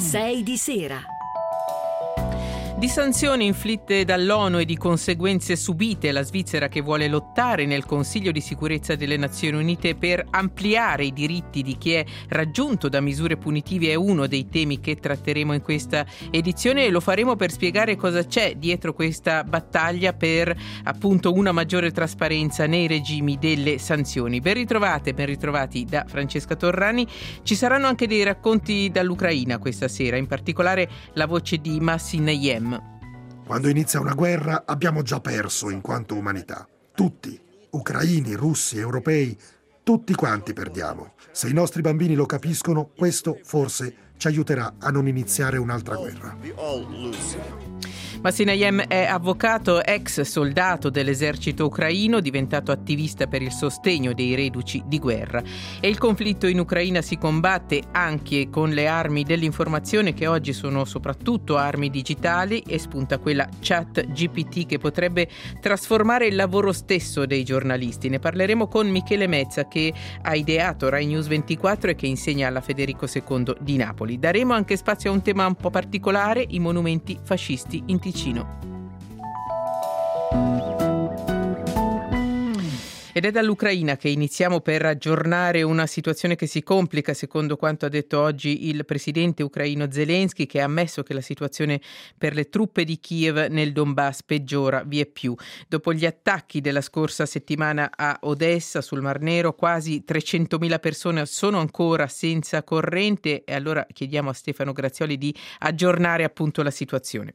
6 di sera. Di sanzioni inflitte dall'ONU e di conseguenze subite, la Svizzera che vuole lottare nel Consiglio di sicurezza delle Nazioni Unite per ampliare i diritti di chi è raggiunto da misure punitive è uno dei temi che tratteremo in questa edizione e lo faremo per spiegare cosa c'è dietro questa battaglia per appunto una maggiore trasparenza nei regimi delle sanzioni. Ben ritrovati da Francesca Torrani. Ci saranno anche dei racconti dall'Ucraina questa sera, in particolare la voce di Massi Nayem. Quando inizia una guerra abbiamo già perso in quanto umanità. Tutti, ucraini, russi, europei, tutti quanti perdiamo. Se i nostri bambini lo capiscono, questo forse ci aiuterà a non iniziare un'altra guerra. Massi Nayem è avvocato, ex soldato dell'esercito ucraino, diventato attivista per il sostegno dei reduci di guerra. E il conflitto in Ucraina si combatte anche con le armi dell'informazione, che oggi sono soprattutto armi digitali, e spunta quella ChatGPT che potrebbe trasformare il lavoro stesso dei giornalisti. Ne parleremo con Michele Mezza, che ha ideato Rai News 24 e che insegna alla Federico II di Napoli. Daremo anche spazio a un tema un po' particolare, i monumenti fascisti in Ticino. Ed è dall'Ucraina che iniziamo per aggiornare una situazione che si complica, secondo quanto ha detto oggi il presidente ucraino Zelensky, che ha ammesso che la situazione per le truppe di Kiev nel Donbass peggiora vieppiù. Dopo gli attacchi della scorsa settimana a Odessa, sul Mar Nero, quasi 300.000 persone sono ancora senza corrente e allora chiediamo a Stefano Grazioli di aggiornare appunto la situazione.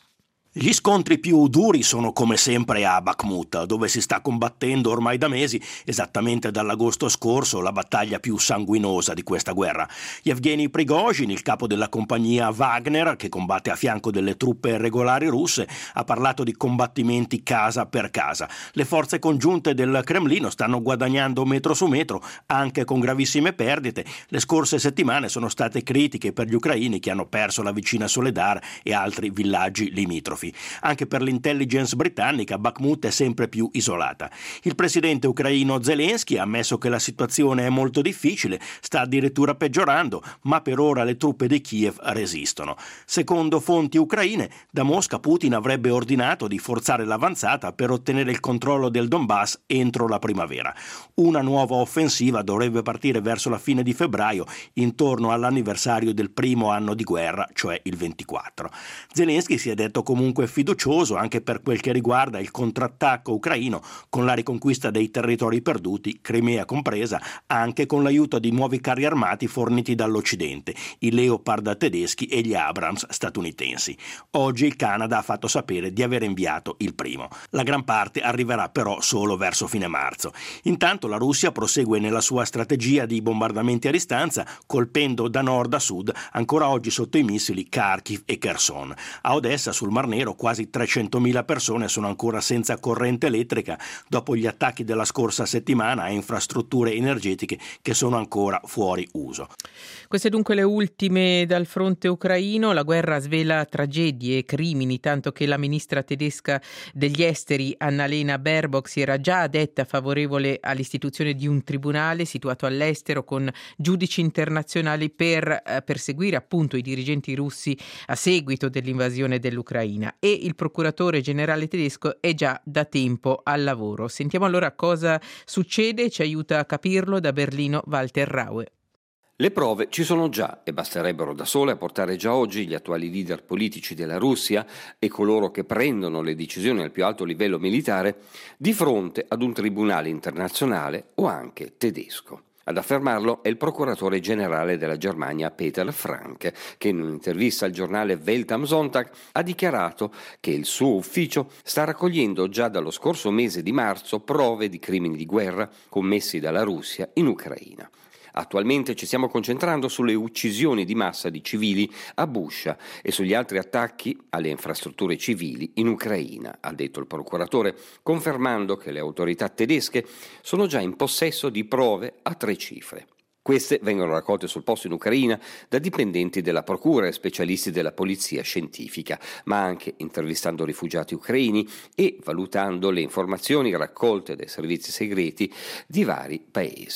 Gli scontri più duri sono come sempre a Bakhmut, dove si sta combattendo ormai da mesi, esattamente dall'agosto scorso, la battaglia più sanguinosa di questa guerra. Yevgeny Prigozhin, il capo della compagnia Wagner, che combatte a fianco delle truppe regolari russe, ha parlato di combattimenti casa per casa. Le forze congiunte del Cremlino stanno guadagnando metro su metro, anche con gravissime perdite. Le scorse settimane sono state critiche per gli ucraini che hanno perso la vicina Soledar e altri villaggi limitrofi. Anche per l'intelligence britannica Bakhmut è sempre più isolata. Il presidente ucraino Zelensky ha ammesso che la situazione è molto difficile, sta addirittura peggiorando, ma per ora le truppe di Kiev resistono. Secondo fonti ucraine, da Mosca Putin avrebbe ordinato di forzare l'avanzata per ottenere il controllo del Donbass entro la primavera. Una nuova offensiva dovrebbe partire verso la fine di febbraio, intorno all'anniversario del primo anno di guerra, cioè il 24. Zelensky si è detto comunque fiducioso anche per quel che riguarda il contrattacco ucraino, con la riconquista dei territori perduti, Crimea compresa, anche con l'aiuto di nuovi carri armati forniti dall'Occidente, i Leopard tedeschi e gli Abrams statunitensi. Oggi il Canada ha fatto sapere di aver inviato il primo. La gran parte arriverà però solo verso fine marzo. Intanto la Russia prosegue nella sua strategia di bombardamenti a distanza, colpendo da nord a sud, ancora oggi sotto i missili, Kharkiv e Kherson. A Odessa, sul Mar Nero, quasi 300.000 persone sono ancora senza corrente elettrica dopo gli attacchi della scorsa settimana a infrastrutture energetiche che sono ancora fuori uso. Queste dunque le ultime dal fronte ucraino. La guerra svela tragedie e crimini, tanto che la ministra tedesca degli esteri Annalena Baerbock si era già detta favorevole all'istituzione di un tribunale situato all'estero con giudici internazionali per perseguire appunto i dirigenti russi a seguito dell'invasione dell'Ucraina. E il procuratore generale tedesco è già da tempo al lavoro. Sentiamo allora cosa succede, ci aiuta a capirlo da Berlino Walter Raue. Le prove ci sono già e basterebbero da sole a portare già oggi gli attuali leader politici della Russia e coloro che prendono le decisioni al più alto livello militare di fronte ad un tribunale internazionale o anche tedesco. Ad affermarlo è il procuratore generale della Germania Peter Frank, che in un'intervista al giornale Welt am Sonntag ha dichiarato che il suo ufficio sta raccogliendo già dallo scorso mese di marzo prove di crimini di guerra commessi dalla Russia in Ucraina. Attualmente ci stiamo concentrando sulle uccisioni di massa di civili a Buscia e sugli altri attacchi alle infrastrutture civili in Ucraina, ha detto il procuratore, confermando che le autorità tedesche sono già in possesso di prove a 3 cifre. Queste vengono raccolte sul posto in Ucraina da dipendenti della procura e specialisti della polizia scientifica, ma anche intervistando rifugiati ucraini e valutando le informazioni raccolte dai servizi segreti di vari paesi.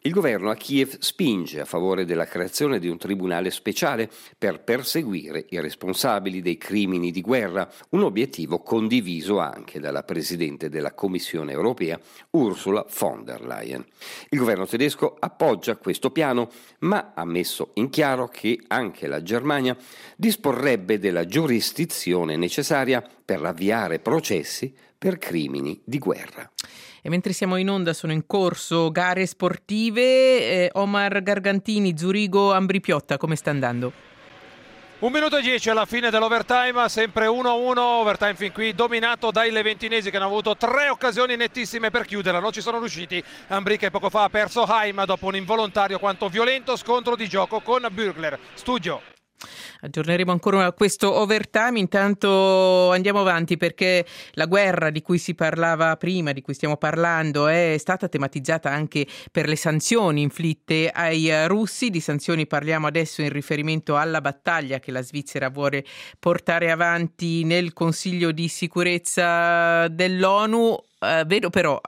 Il governo a Kiev spinge a favore della creazione di un tribunale speciale per perseguire i responsabili dei crimini di guerra, un obiettivo condiviso anche dalla Presidente della Commissione europea Ursula von der Leyen. Il governo tedesco appoggia questo piano, ma ha messo in chiaro che anche la Germania disporrebbe della giurisdizione necessaria per avviare processi per crimini di guerra. E mentre siamo in onda sono in corso gare sportive. Omar Gargantini, Zurigo, Ambrì-Piotta, come sta andando? 1 minuto e 10 alla fine dell'overtime, sempre 1-1, overtime fin qui dominato dai leventinesi che hanno avuto 3 occasioni nettissime per chiuderla, non ci sono riusciti. Ambrì che poco fa ha perso Haim dopo un involontario quanto violento scontro di gioco con Bürgler. Studio. Aggiorneremo ancora questo overtime, intanto andiamo avanti perché la guerra di cui si parlava prima, di cui stiamo parlando, è stata tematizzata anche per le sanzioni inflitte ai russi. Di sanzioni parliamo adesso in riferimento alla battaglia che la Svizzera vuole portare avanti nel Consiglio di sicurezza dell'ONU. Vedo però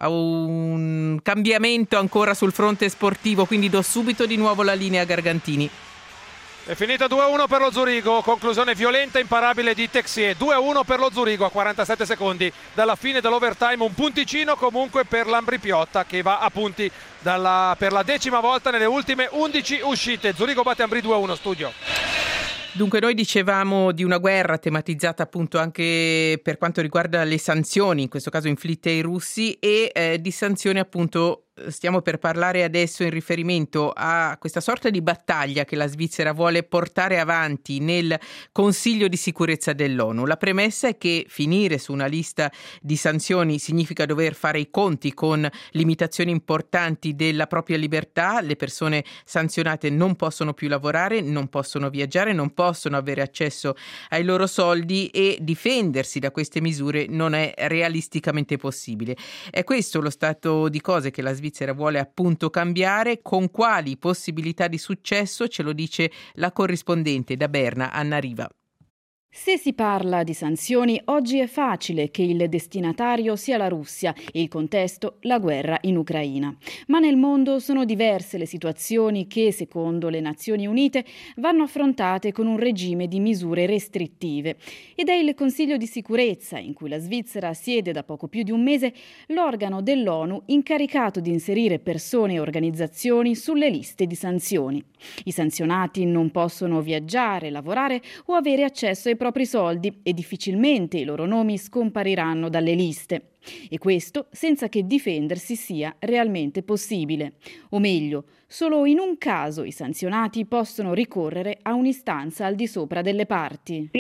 un cambiamento ancora sul fronte sportivo, quindi do subito di nuovo la linea a Gargantini. È finita 2-1 per lo Zurigo, conclusione violenta e imparabile di Texier. 2-1 per lo Zurigo a 47 secondi dalla fine dell'overtime, un punticino comunque per l'Ambrì-Piotta che va a punti per la 10ª volta nelle ultime 11 uscite. Zurigo batte Ambrì 2-1, studio. Dunque noi dicevamo di una guerra tematizzata appunto anche per quanto riguarda le sanzioni, in questo caso inflitte ai russi, e di sanzioni appunto stiamo per parlare adesso in riferimento a questa sorta di battaglia che la Svizzera vuole portare avanti nel Consiglio di sicurezza dell'ONU. La premessa è che finire su una lista di sanzioni significa dover fare i conti con limitazioni importanti della propria libertà. Le persone sanzionate non possono più lavorare, non possono viaggiare, non possono avere accesso ai loro soldi e difendersi da queste misure non è realisticamente possibile. È questo lo stato di cose che la Svizzera vuole appunto cambiare. Con quali possibilità di successo ce lo dice la corrispondente da Berna, Anna Riva. Se si parla di sanzioni, oggi è facile che il destinatario sia la Russia e il contesto la guerra in Ucraina. Ma nel mondo sono diverse le situazioni che, secondo le Nazioni Unite, vanno affrontate con un regime di misure restrittive. Ed è il Consiglio di sicurezza, in cui la Svizzera siede da poco più di un mese, l'organo dell'ONU incaricato di inserire persone e organizzazioni sulle liste di sanzioni. I sanzionati non possono viaggiare, lavorare o avere accesso ai propri soldi e difficilmente i loro nomi scompariranno dalle liste. E questo senza che difendersi sia realmente possibile. O meglio, solo in un caso i sanzionati possono ricorrere a un'istanza al di sopra delle parti.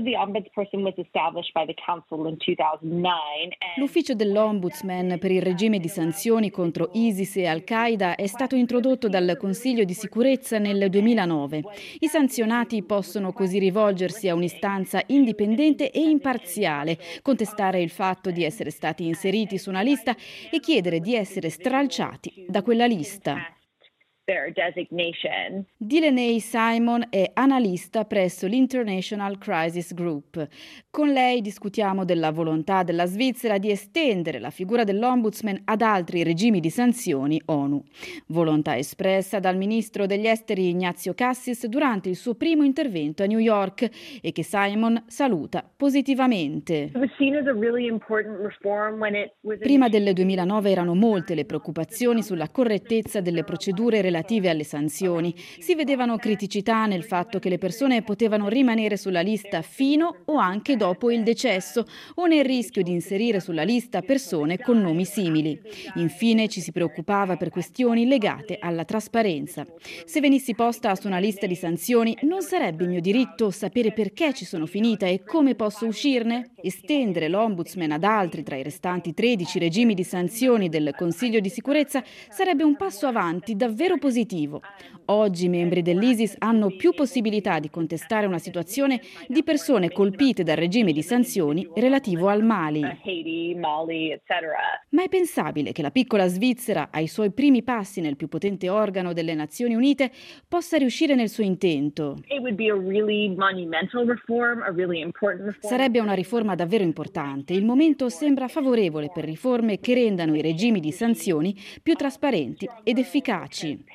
L'ufficio dell'Ombudsman per il regime di sanzioni contro ISIS e Al-Qaeda è stato introdotto dal Consiglio di sicurezza nel 2009. I sanzionati possono così rivolgersi a un'istanza indipendente e imparziale, contestare il fatto di essere stati inseriti su una lista e chiedere di essere stralciati da quella lista. Delaney Simon è analista presso l'International Crisis Group. Con lei discutiamo della volontà della Svizzera di estendere la figura dell'Ombudsman ad altri regimi di sanzioni ONU. Volontà espressa dal ministro degli esteri Ignazio Cassis durante il suo primo intervento a New York e che Simon saluta positivamente. Prima del 2009 erano molte le preoccupazioni sulla correttezza delle procedure relative alle sanzioni. Si vedevano criticità nel fatto che le persone potevano rimanere sulla lista fino o anche dopo il decesso o nel rischio di inserire sulla lista persone con nomi simili. Infine ci si preoccupava per questioni legate alla trasparenza. Se venissi posta su una lista di sanzioni, non sarebbe mio diritto sapere perché ci sono finita e come posso uscirne? Estendere l'Ombudsman ad altri tra i restanti 13 regimi di sanzioni del Consiglio di sicurezza sarebbe un passo avanti davvero positivo. Oggi i membri dell'ISIS hanno più possibilità di contestare una situazione di persone colpite dal regime di sanzioni relativo al Mali. Ma è pensabile che la piccola Svizzera, ai suoi primi passi nel più potente organo delle Nazioni Unite, possa riuscire nel suo intento? Sarebbe una riforma davvero importante. Il momento sembra favorevole per riforme che rendano i regimi di sanzioni più trasparenti ed efficaci.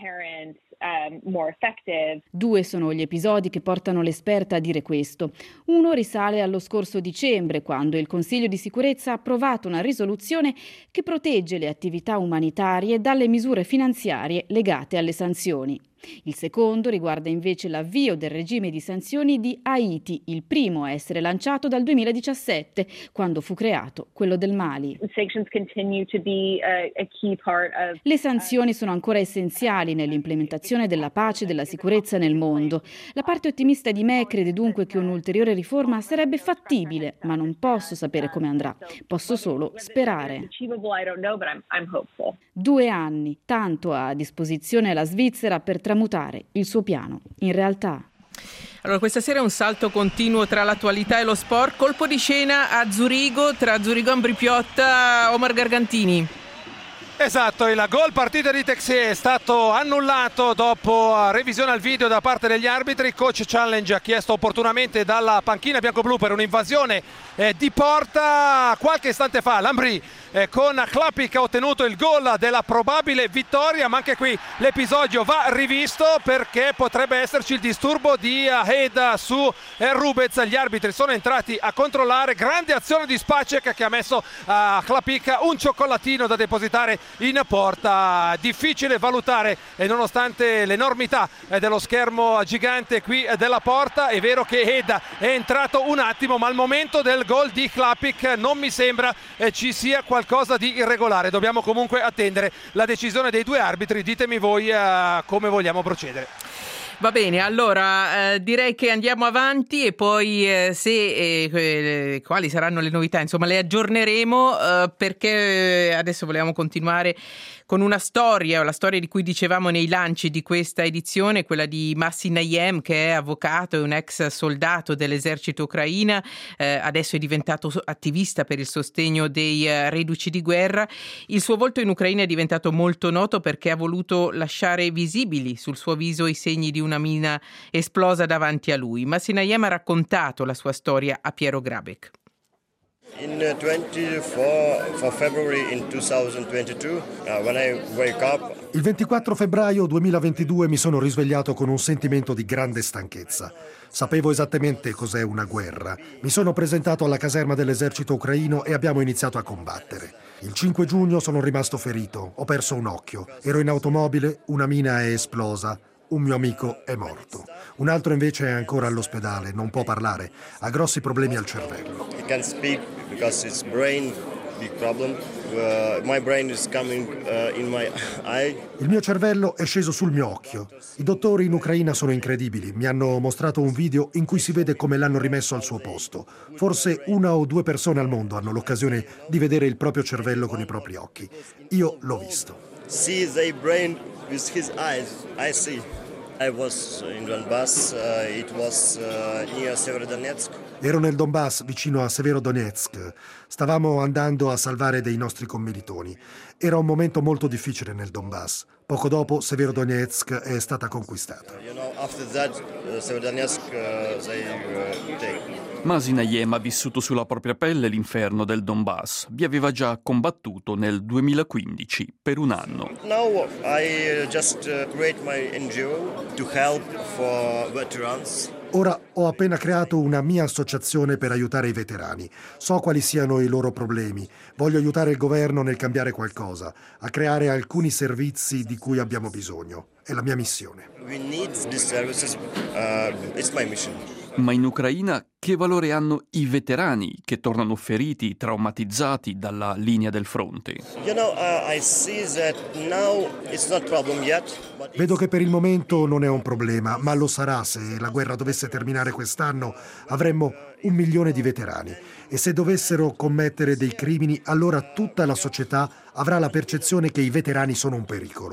Due sono gli episodi che portano l'esperta a dire questo. Uno risale allo scorso dicembre, quando il Consiglio di sicurezza ha approvato una risoluzione che protegge le attività umanitarie dalle misure finanziarie legate alle sanzioni. Il secondo riguarda invece l'avvio del regime di sanzioni di Haiti, il primo a essere lanciato dal 2017, quando fu creato quello del Mali. Le sanzioni sono ancora essenziali nell'implementazione della pace e della sicurezza nel mondo. La parte ottimista di me crede dunque che un'ulteriore riforma sarebbe fattibile, ma non posso sapere come andrà. Posso solo sperare. 2 anni, tanto ha a disposizione la Svizzera per tramutare il suo piano in realtà. Allora, questa sera è un salto continuo tra l'attualità e lo sport. Colpo di scena a Zurigo, tra Zurigo e Ambrì-Piotta, Omar Gargantini. Esatto, il gol partita di Texier è stato annullato dopo revisione al video da parte degli arbitri. Coach Challenge ha chiesto opportunamente dalla panchina bianco-blu per un'invasione di porta. Qualche istante fa l'Ambrì con Klapik ha ottenuto il gol della probabile vittoria, ma anche qui l'episodio va rivisto perché potrebbe esserci il disturbo di Head su Rubez. Gli arbitri sono entrati a controllare, grande azione di Spacek che ha messo a Klapik un cioccolatino da depositare in porta. Difficile valutare, nonostante l'enormità dello schermo gigante qui della porta. È vero che Head è entrato un attimo, ma al momento del gol di Klapik non mi sembra ci sia qualcosa di irregolare. Dobbiamo comunque attendere la decisione dei due arbitri. Ditemi voi come vogliamo procedere. Va bene, allora direi che andiamo avanti e poi quali saranno le novità, insomma le aggiorneremo perché adesso volevamo continuare con una storia, la storia di cui dicevamo nei lanci di questa edizione, quella di Masih Najem, che è avvocato e un ex soldato dell'esercito ucraina, adesso è diventato attivista per il sostegno dei reduci di guerra. Il suo volto in Ucraina è diventato molto noto perché ha voluto lasciare visibili sul suo viso i segni di una mina esplosa davanti a lui. Masih Najem ha raccontato la sua storia a Piero Grabek. In 24 February in 2022, when I wake up. Il 24 febbraio 2022 mi sono risvegliato con un sentimento di grande stanchezza. Sapevo esattamente cos'è una guerra. Mi sono presentato alla caserma dell'esercito ucraino e abbiamo iniziato a combattere. Il 5 giugno sono rimasto ferito, ho perso un occhio. Ero in automobile, una mina è esplosa. Un mio amico è morto. Un altro invece è ancora all'ospedale, non può parlare, ha grossi problemi al cervello. He can speak because his brain big problem. My brain is coming in my eye. Il mio cervello è sceso sul mio occhio. I dottori in Ucraina sono incredibili. Mi hanno mostrato un video in cui si vede come l'hanno rimesso al suo posto. Forse 1 o 2 persone al mondo hanno l'occasione di vedere il proprio cervello con i propri occhi. Io l'ho visto. See the brain with his eyes. I see. I was in Donbass. It was near Severodonetsk. Ero nel Donbass, vicino a Severodonetsk. Stavamo andando a salvare dei nostri commilitoni. Era un momento molto difficile nel Donbass. Poco dopo Severodonetsk è stata conquistata. After that, Severodonetsk they take. Masih Najem ha vissuto sulla propria pelle l'inferno del Donbass. Vi aveva già combattuto nel 2015 per un anno. Now I just create my NGO to help for veterans. Ora ho appena creato una mia associazione per aiutare i veterani. So quali siano i loro problemi. Voglio aiutare il governo nel cambiare qualcosa, a creare alcuni servizi di cui abbiamo bisogno. È la mia missione. We need these services. It's my mission. Ma in Ucraina che valore hanno i veterani che tornano feriti, traumatizzati dalla linea del fronte? I see that now it's not problem yet. Vedo che per il momento non è un problema, ma lo sarà se la guerra dovesse terminare quest'anno. Avremmo 1 milione di veterani e se dovessero commettere dei crimini, allora tutta la società avrà la percezione che i veterani sono un pericolo.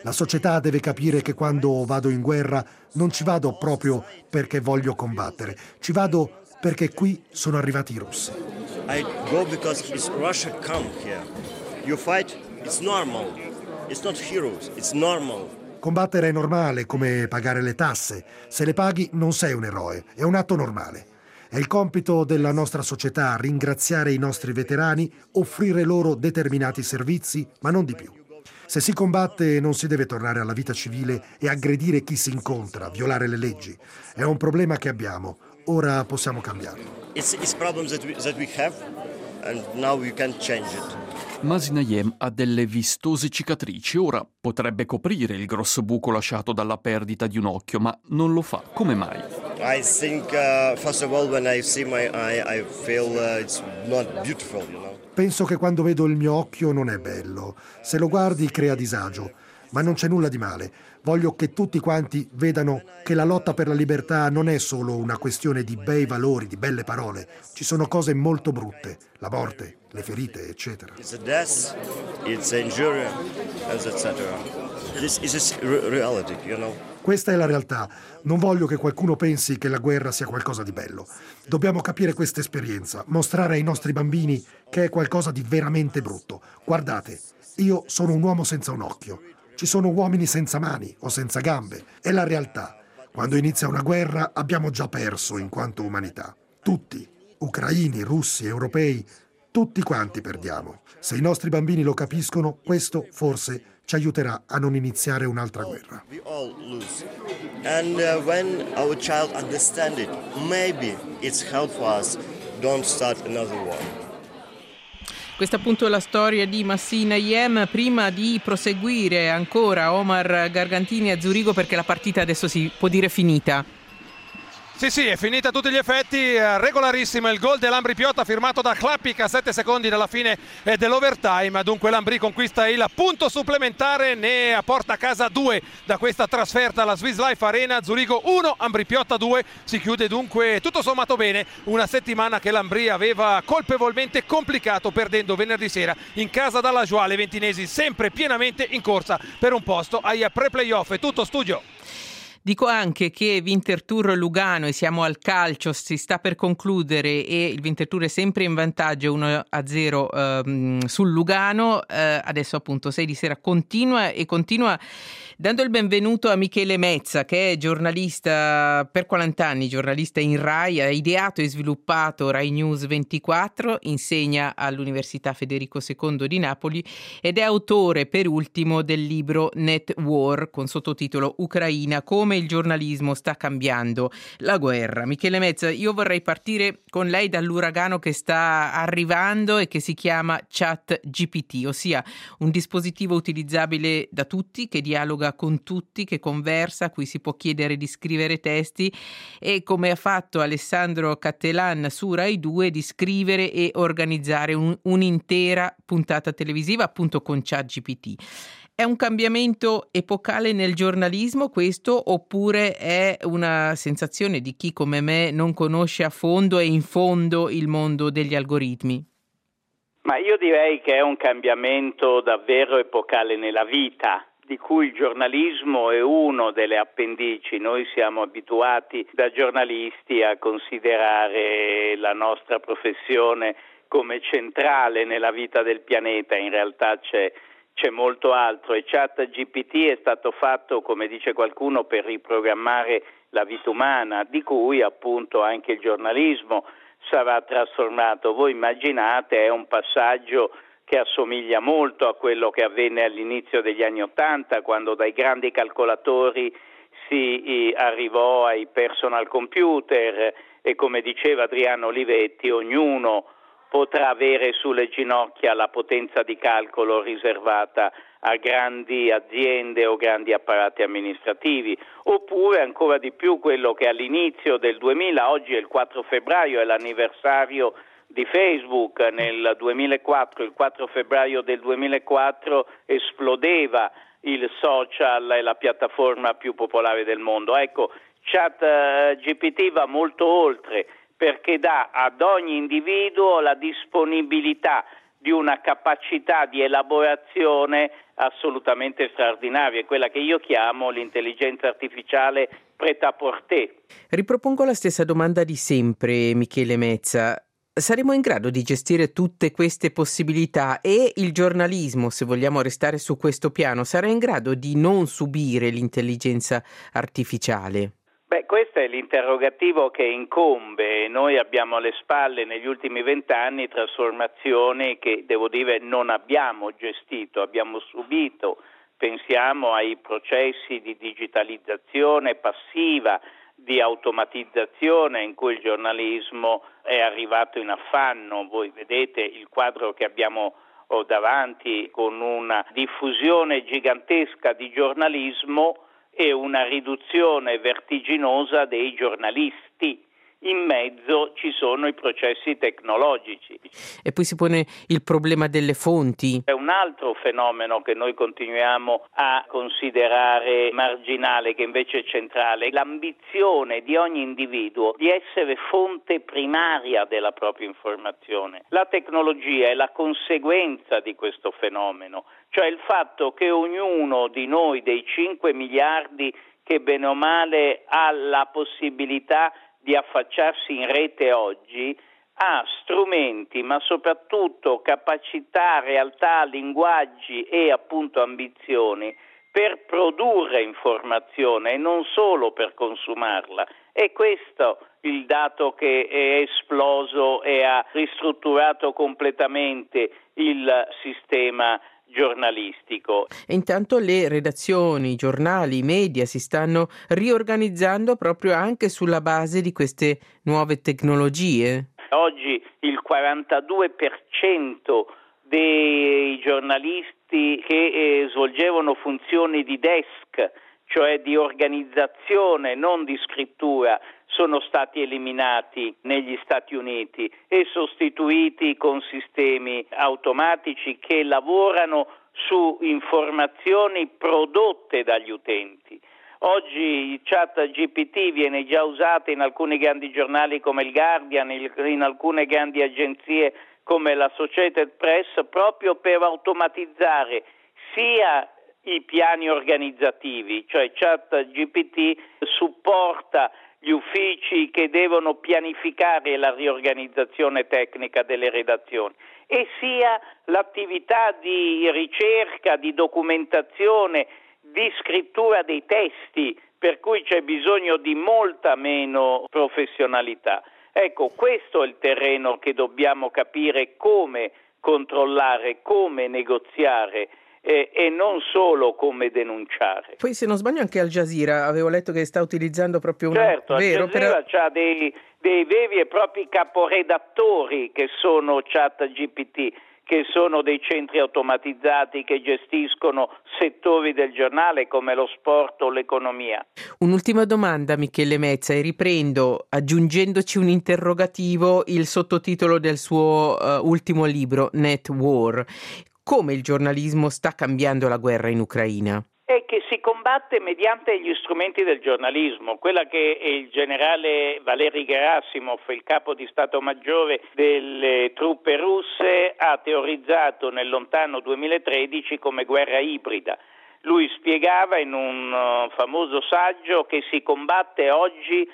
La società deve capire che quando vado in guerra non ci vado proprio perché voglio combattere, ci vado perché qui sono arrivati i russi. I go because it's Russia come here. You fight, it's normal. It's not heroes, it's normal. Combattere è normale, come pagare le tasse. Se le paghi non sei un eroe, è un atto normale. È il compito della nostra società ringraziare i nostri veterani, offrire loro determinati servizi, ma non di più. Se si combatte non si deve tornare alla vita civile e aggredire chi si incontra, violare le leggi. È un problema che abbiamo, ora possiamo cambiarlo. It's problem that we have and now we can change it. Masi Nayem ha delle vistose cicatrici, ora potrebbe coprire il grosso buco lasciato dalla perdita di un occhio, ma non lo fa. Come mai? I think first of all when I see my eye I feel it's not beautiful, you know. Penso che quando vedo il mio occhio non è bello. Se lo guardi crea disagio, ma non c'è nulla di male. Voglio che tutti quanti vedano che la lotta per la libertà non è solo una questione di bei valori, di belle parole. Ci sono cose molto brutte, la morte, le ferite, eccetera. It's a death, it's injury, etc. This is reality, you know. Questa è la realtà. Non voglio che qualcuno pensi che la guerra sia qualcosa di bello. Dobbiamo capire questa esperienza, mostrare ai nostri bambini che è qualcosa di veramente brutto. Guardate, io sono un uomo senza un occhio. Ci sono uomini senza mani o senza gambe. È la realtà. Quando inizia una guerra abbiamo già perso in quanto umanità. Tutti, ucraini, russi, europei, tutti quanti perdiamo. Se i nostri bambini lo capiscono, questo forse ci aiuterà a non iniziare un'altra guerra. We all lose. And when our child understand it, maybe it's help for us don't start another war. Questa appunto è la storia di Masi Nayem. Prima di proseguire ancora Omar Gargantini a Zurigo, perché la partita adesso si può dire finita. Sì, è finita a tutti gli effetti, regolarissimo il gol dell'Ambri Piotta firmato da Klapik a 7 secondi dalla fine dell'overtime. Dunque l'Ambri conquista il punto supplementare, ne porta a casa 2 da questa trasferta alla Swiss Life Arena. Zurigo 1, Ambri Piotta 2. Si chiude dunque tutto sommato bene una settimana che l'Ambri aveva colpevolmente complicato, perdendo venerdì sera in casa dalla Joie. Le ventinesi sempre pienamente in corsa per un posto ai pre-playoff. È tutto, studio. Dico anche che Winterthur Lugano, e siamo al calcio, si sta per concludere e il Winterthur è sempre in vantaggio 1-0 sul Lugano. Adesso appunto 6 di sera continua dando il benvenuto a Michele Mezza, che è giornalista per 40 anni, giornalista in Rai, ha ideato e sviluppato Rai News 24, insegna all'Università Federico II di Napoli ed è autore per ultimo del libro Net War con sottotitolo Ucraina, come il giornalismo sta cambiando la guerra. Michele Mezza, io vorrei partire con lei dall'uragano che sta arrivando e che si chiama ChatGPT, ossia un dispositivo utilizzabile da tutti, che dialoga con tutti, che conversa, a cui si può chiedere di scrivere testi e, come ha fatto Alessandro Cattelan su Rai 2, di scrivere e organizzare un'intera puntata televisiva appunto con ChatGPT. È un cambiamento epocale nel giornalismo questo, oppure è una sensazione di chi come me non conosce a fondo e in fondo il mondo degli algoritmi? Ma io direi che è un cambiamento davvero epocale nella vita, di cui il giornalismo è uno delle appendici. Noi siamo abituati da giornalisti a considerare la nostra professione come centrale nella vita del pianeta. In realtà c'è molto altro, e ChatGPT è stato fatto, come dice qualcuno, per riprogrammare la vita umana, di cui appunto anche il giornalismo sarà trasformato. Voi immaginate, è un passaggio che assomiglia molto a quello che avvenne all'inizio degli anni '80, quando dai grandi calcolatori si arrivò ai personal computer e, come diceva Adriano Olivetti, ognuno potrà avere sulle ginocchia la potenza di calcolo riservata a grandi aziende o grandi apparati amministrativi, oppure ancora di più quello che all'inizio del 2000, oggi è il 4 febbraio, è l'anniversario di Facebook. Nel 2004, il 4 febbraio del 2004, esplodeva il social e la piattaforma più popolare del mondo. Ecco, ChatGPT va molto oltre, perché dà ad ogni individuo la disponibilità di una capacità di elaborazione assolutamente straordinaria, quella che io chiamo l'intelligenza artificiale prêt-à-porter. Ripropongo la stessa domanda di sempre, Michele Mezza. Saremo in grado di gestire tutte queste possibilità e il giornalismo, se vogliamo restare su questo piano, sarà in grado di non subire l'intelligenza artificiale? Questo è l'interrogativo che incombe. Noi abbiamo alle spalle negli ultimi 20 anni trasformazioni che, devo dire, non abbiamo gestito, abbiamo subito. Pensiamo ai processi di digitalizzazione passiva, di automatizzazione in cui il giornalismo è arrivato in affanno. Voi vedete il quadro che abbiamo davanti, con una diffusione gigantesca di giornalismo e una riduzione vertiginosa dei giornalisti. In mezzo ci sono i processi tecnologici. E poi si pone il problema delle fonti. È un altro fenomeno che noi continuiamo a considerare marginale, che invece è centrale: l'ambizione di ogni individuo di essere fonte primaria della propria informazione. La tecnologia è la conseguenza di questo fenomeno, cioè il fatto che ognuno di noi, dei 5 miliardi che bene o male ha la possibilità di affacciarsi in rete oggi, ha strumenti, ma soprattutto capacità, realtà, linguaggi e appunto ambizioni per produrre informazione e non solo per consumarla. È questo il dato che è esploso e ha ristrutturato completamente il sistema giornalistico. E intanto le redazioni, i giornali, i media si stanno riorganizzando proprio anche sulla base di queste nuove tecnologie. Oggi il 42% dei giornalisti che svolgevano funzioni di desk, cioè di organizzazione, non di scrittura, sono stati eliminati negli Stati Uniti e sostituiti con sistemi automatici che lavorano su informazioni prodotte dagli utenti. Oggi ChatGPT viene già usato in alcuni grandi giornali come il Guardian, in alcune grandi agenzie come la Associated Press, proprio per automatizzare sia i piani organizzativi, cioè ChatGPT supporta gli uffici che devono pianificare la riorganizzazione tecnica delle redazioni, e sia l'attività di ricerca, di documentazione, di scrittura dei testi, per cui c'è bisogno di molta meno professionalità. Ecco, questo è il terreno che dobbiamo capire come controllare, come negoziare e non solo come denunciare. Poi, se non sbaglio, anche Al Jazeera avevo letto che sta utilizzando proprio una... Certo, Al Jazeera c'ha dei veri e propri caporedattori che sono ChatGPT, che sono dei centri automatizzati che gestiscono settori del giornale come lo sport o l'economia. Un'ultima domanda, Michele Mezza, e riprendo aggiungendoci un interrogativo, il sottotitolo del suo ultimo libro, Net War. Come il giornalismo sta cambiando la guerra in Ucraina? È che si combatte mediante gli strumenti del giornalismo, quella che il generale Valery Gerasimov, il capo di Stato Maggiore delle truppe russe, ha teorizzato nel lontano 2013 come guerra ibrida. Lui spiegava in un famoso saggio che si combatte oggi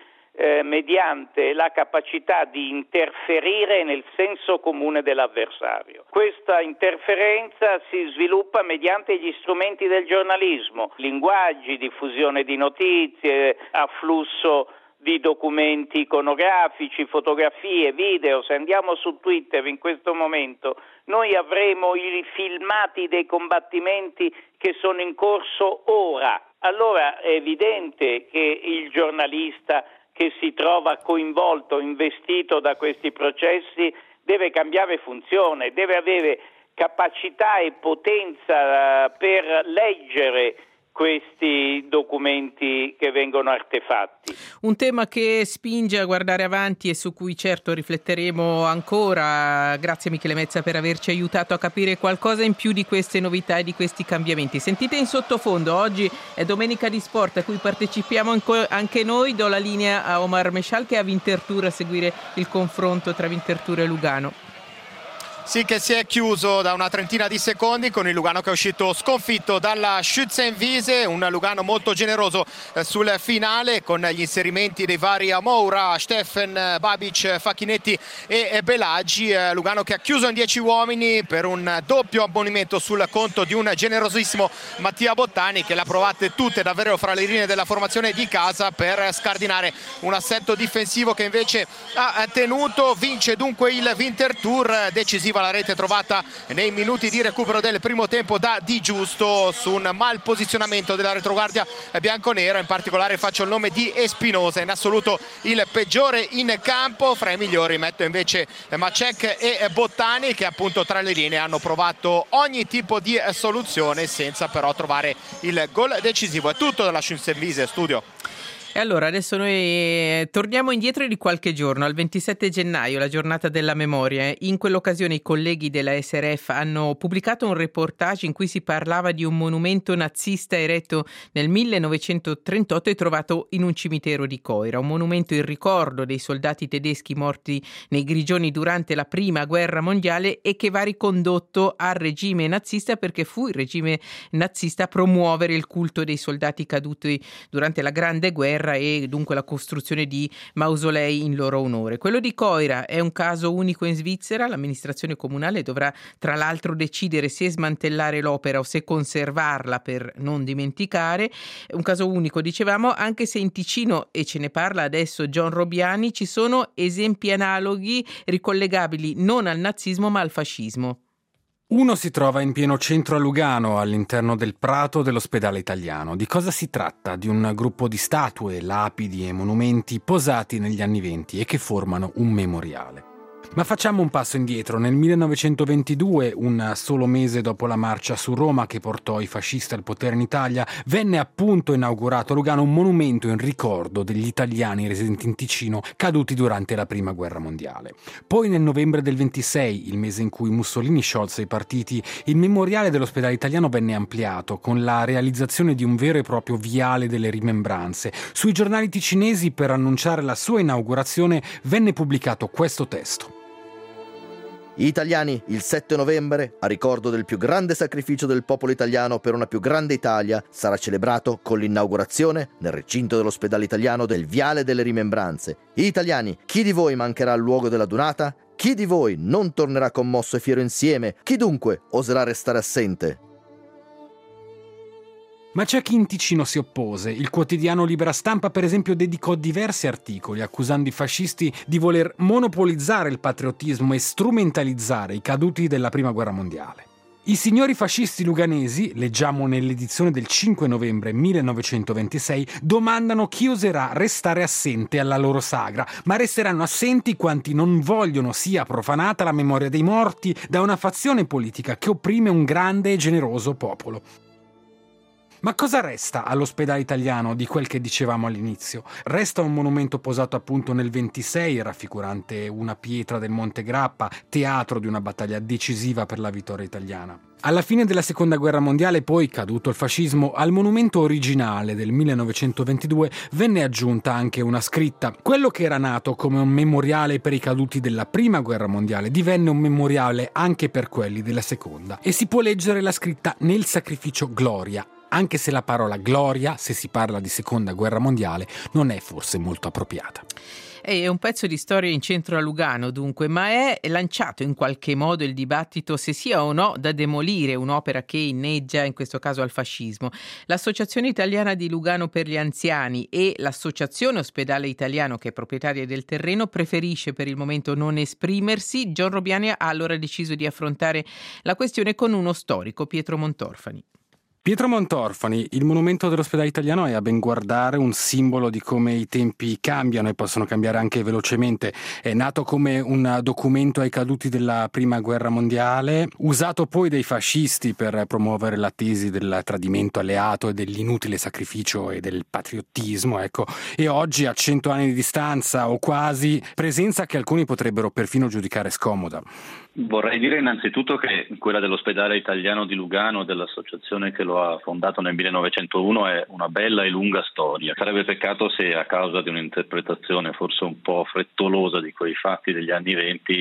mediante la capacità di interferire nel senso comune dell'avversario. Questa interferenza si sviluppa mediante gli strumenti del giornalismo, linguaggi, diffusione di notizie, afflusso di documenti iconografici, fotografie, video. Se andiamo su Twitter in questo momento, noi avremo i filmati dei combattimenti che sono in corso ora. Allora è evidente che il giornalista che si trova coinvolto, investito da questi processi, deve cambiare funzione, deve avere capacità e potenza per leggere questi documenti che vengono artefatti. Un tema che spinge a guardare avanti e su cui certo rifletteremo ancora. Grazie Michele Mezza per averci aiutato a capire qualcosa in più di queste novità e di questi cambiamenti. Sentite in sottofondo, oggi è Domenica di Sport a cui partecipiamo anche noi. Do la linea a Omar Meshal che è a Winterthur a seguire il confronto tra Winterthur e Lugano. sì che si è chiuso da una trentina di secondi con il Lugano che è uscito sconfitto dalla Schützenwiese, un Lugano molto generoso sul finale con gli inserimenti dei vari Moura, Steffen, Babic, Facchinetti e Belagi. Lugano che ha chiuso in 10 uomini per un doppio ammonimento sul conto di un generosissimo Mattia Bottani, che le ha provate tutte davvero fra le linee della formazione di casa per scardinare un assetto difensivo che invece ha tenuto. Vince dunque il Winterthur, decisiva la rete trovata nei minuti di recupero del primo tempo da Di Giusto su un mal posizionamento della retroguardia bianconera. In particolare faccio il nome di Espinosa, in assoluto il peggiore in campo. Fra i migliori metto invece Macek e Bottani, che appunto tra le linee hanno provato ogni tipo di soluzione senza però trovare il gol decisivo. È tutto dalla Schützenwiese Studio. E allora adesso noi torniamo indietro di qualche giorno, al 27 gennaio, la giornata della memoria. In quell'occasione i colleghi della SRF hanno pubblicato un reportage in cui si parlava di un monumento nazista eretto nel 1938 e trovato in un cimitero di Coira, un monumento in ricordo dei soldati tedeschi morti nei Grigioni durante la Prima Guerra Mondiale e che va ricondotto al regime nazista, perché fu il regime nazista a promuovere il culto dei soldati caduti durante la Grande Guerra e dunque la costruzione di mausolei in loro onore. Quello di Coira è un caso unico in Svizzera. L'amministrazione comunale dovrà tra l'altro decidere se smantellare l'opera o se conservarla per non dimenticare. È un caso unico, dicevamo, anche se in Ticino, e ce ne parla adesso John Robiani, ci sono esempi analoghi ricollegabili non al nazismo ma al fascismo. Uno si trova in pieno centro a Lugano, all'interno del prato dell'ospedale italiano. Di cosa si tratta? Di un gruppo di statue, lapidi e monumenti posati negli anni '20 e che formano un memoriale. Ma facciamo un passo indietro. Nel 1922, un solo mese dopo la marcia su Roma che portò i fascisti al potere in Italia, venne appunto inaugurato a Lugano un monumento in ricordo degli italiani residenti in Ticino caduti durante la Prima Guerra Mondiale. Poi nel novembre del 26, il mese in cui Mussolini sciolse i partiti, il memoriale dell'ospedale italiano venne ampliato con la realizzazione di un vero e proprio viale delle rimembranze. Sui giornali ticinesi, per annunciare la sua inaugurazione, venne pubblicato questo testo. Italiani, il 7 novembre, a ricordo del più grande sacrificio del popolo italiano per una più grande Italia, sarà celebrato con l'inaugurazione, nel recinto dell'ospedale italiano, del Viale delle Rimembranze. Italiani, chi di voi mancherà al luogo della donata? Chi di voi non tornerà commosso e fiero insieme? Chi dunque oserà restare assente? Ma c'è chi in Ticino si oppose. Il quotidiano Libera Stampa, per esempio, dedicò diversi articoli accusando i fascisti di voler monopolizzare il patriottismo e strumentalizzare i caduti della Prima Guerra Mondiale. I signori fascisti luganesi, leggiamo nell'edizione del 5 novembre 1926, domandano chi oserà restare assente alla loro sagra, ma resteranno assenti quanti non vogliono sia profanata la memoria dei morti da una fazione politica che opprime un grande e generoso popolo. Ma cosa resta all'ospedale italiano di quel che dicevamo all'inizio? Resta un monumento posato appunto nel 26, raffigurante una pietra del Monte Grappa, teatro di una battaglia decisiva per la vittoria italiana. Alla fine della Seconda Guerra Mondiale, poi, caduto il fascismo, al monumento originale del 1922 venne aggiunta anche una scritta. Quello che era nato come un memoriale per i caduti della Prima Guerra Mondiale divenne un memoriale anche per quelli della Seconda. E si può leggere la scritta "Nel sacrificio gloria", anche se la parola gloria, se si parla di Seconda Guerra Mondiale, non è forse molto appropriata. È un pezzo di storia in centro a Lugano, dunque, ma è lanciato in qualche modo il dibattito se sia o no da demolire un'opera che inneggia, in questo caso, al fascismo. L'Associazione Italiana di Lugano per gli Anziani e l'Associazione Ospedale Italiano, che è proprietaria del terreno, preferisce per il momento non esprimersi. John Robiani ha allora deciso di affrontare la questione con uno storico, Pietro Montorfani. Pietro Montorfani, il monumento dell'ospedale italiano è a ben guardare un simbolo di come i tempi cambiano e possono cambiare anche velocemente. È nato come un documento ai caduti della Prima Guerra Mondiale, usato poi dai fascisti per promuovere la tesi del tradimento alleato e dell'inutile sacrificio e del patriottismo, ecco. E oggi, a 100 anni di distanza o quasi, presenza che alcuni potrebbero perfino giudicare scomoda. Vorrei dire innanzitutto che quella dell'ospedale italiano di Lugano, dell'associazione che lo ha fondato nel 1901, è una bella e lunga storia. Sarebbe peccato se a causa di un'interpretazione forse un po' frettolosa di quei fatti degli anni '20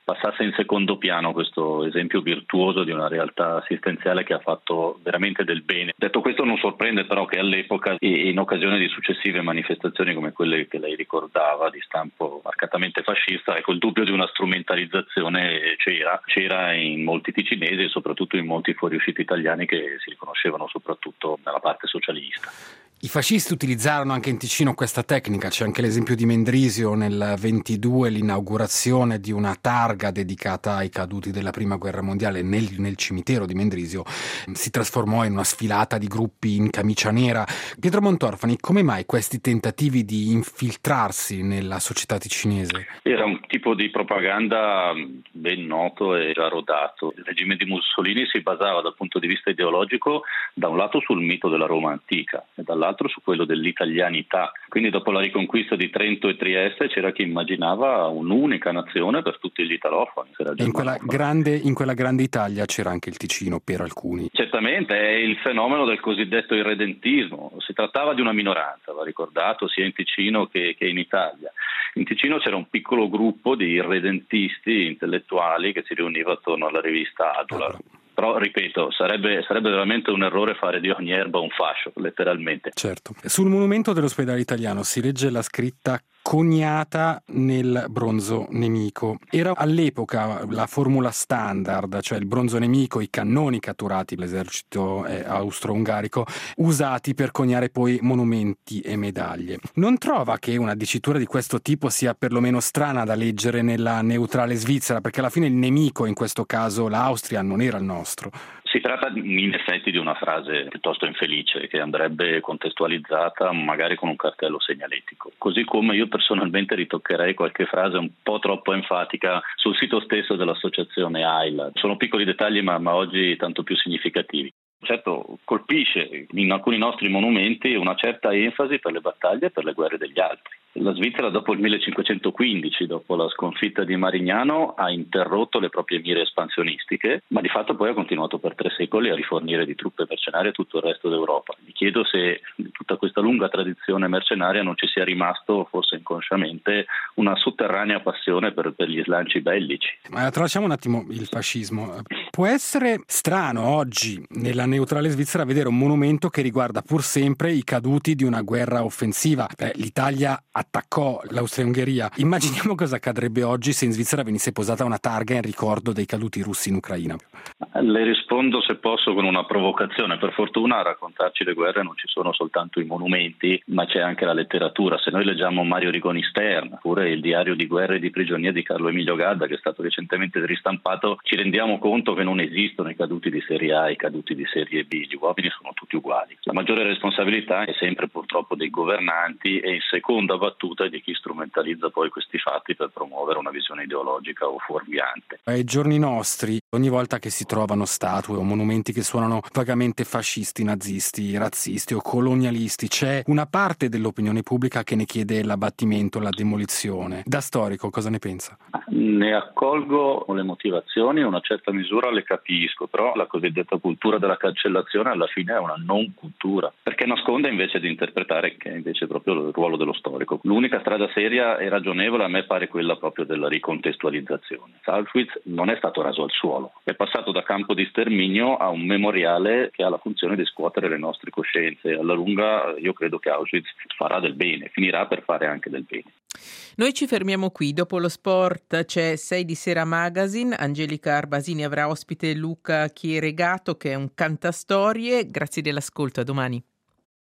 passasse in secondo piano questo esempio virtuoso di una realtà assistenziale che ha fatto veramente del bene. Detto questo, non sorprende però che all'epoca e in occasione di successive manifestazioni come quelle che lei ricordava di stampo marcatamente fascista, ecco, il dubbio di una strumentalizzazione c'era in molti ticinesi e soprattutto in molti fuoriusciti italiani che si riconoscevano soprattutto nella parte socialista. I fascisti utilizzarono anche in Ticino questa tecnica, c'è anche l'esempio di Mendrisio nel 22, l'inaugurazione di una targa dedicata ai caduti della Prima Guerra Mondiale nel cimitero di Mendrisio si trasformò in una sfilata di gruppi in camicia nera. Pietro Montorfani, come mai questi tentativi di infiltrarsi nella società ticinese? Era un tipo di propaganda ben noto e già rodato. Il regime di Mussolini si basava dal punto di vista ideologico da un lato sul mito della Roma antica e dall'altro su quello dell'italianità. Quindi dopo la riconquista di Trento e Trieste c'era chi immaginava un'unica nazione per tutti gli italofoni. E in quella grande Italia c'era anche il Ticino per alcuni. Certamente, è il fenomeno del cosiddetto irredentismo. Si trattava di una minoranza, va ricordato, sia in Ticino che in Italia. In Ticino c'era un piccolo gruppo di irredentisti intellettuali che si riuniva attorno alla rivista Adula. Però, ripeto, sarebbe veramente un errore fare di ogni erba un fascio, letteralmente. Certo. Sul monumento dell'ospedale italiano si legge la scritta coniata nel bronzo nemico. Era all'epoca la formula standard, cioè il bronzo nemico, i cannoni catturati dall'esercito austro-ungarico, usati per coniare poi monumenti e medaglie. Non trova che una dicitura di questo tipo sia perlomeno strana da leggere nella neutrale Svizzera, perché alla fine il nemico, in questo caso l'Austria, non era il nostro? Si tratta in effetti di una frase piuttosto infelice che andrebbe contestualizzata magari con un cartello segnaletico, così come io personalmente ritoccherei qualche frase un po' troppo enfatica sul sito stesso dell'associazione AIL. Sono piccoli dettagli ma oggi tanto più significativi. Certo, colpisce in alcuni nostri monumenti una certa enfasi per le battaglie e per le guerre degli altri. La Svizzera dopo il 1515, dopo la sconfitta di Marignano, ha interrotto le proprie mire espansionistiche, ma di fatto poi ha continuato per 3 secoli a rifornire di truppe mercenarie a tutto il resto d'Europa. Mi chiedo se in tutta questa lunga tradizione mercenaria non ci sia rimasto, forse inconsciamente, una sotterranea passione per gli slanci bellici. Ma tralasciamo un attimo il fascismo. Può essere strano oggi, nella neutrale Svizzera, vedere un monumento che riguarda pur sempre i caduti di una guerra offensiva. L'Italia attaccò l'Austria-Ungheria. Immaginiamo cosa accadrebbe oggi se in Svizzera venisse posata una targa in ricordo dei caduti russi in Ucraina. Le rispondo, se posso, con una provocazione. Per fortuna a raccontarci le guerre non ci sono soltanto i monumenti, ma c'è anche la letteratura. Se noi leggiamo Mario Rigoni Stern, oppure il diario di guerra e di prigionia di Carlo Emilio Gadda, che è stato recentemente ristampato, ci rendiamo conto che non esistono i caduti di serie A e i caduti di serie B. Gli uomini sono tutti uguali. La maggiore responsabilità è sempre purtroppo dei governanti e in seconda battuta di chi strumentalizza poi questi fatti per promuovere una visione ideologica o fuorviante. Ai giorni nostri, ogni volta che si trovano statue o monumenti che suonano vagamente fascisti, nazisti, razzisti o colonialisti, c'è una parte dell'opinione pubblica che ne chiede l'abbattimento, la demolizione. Da storico, cosa ne pensa? Ne accolgo le motivazioni, in una certa misura le capisco, però la cosiddetta cultura della cancellazione alla fine è una non cultura, perché nasconde invece di interpretare che è invece proprio il ruolo dello storico. L'unica strada seria e ragionevole a me pare quella proprio della ricontestualizzazione. Auschwitz non è stato raso al suolo, è passato da campo di sterminio a un memoriale che ha la funzione di scuotere le nostre coscienze. Alla lunga io credo che Auschwitz farà del bene, finirà per fare anche del bene. Noi ci fermiamo qui, dopo lo sport c'è 6 di Sera Magazine, Angelica Arbasini avrà ospite Luca Chieregato che è un cantastorie, grazie dell'ascolto, a domani.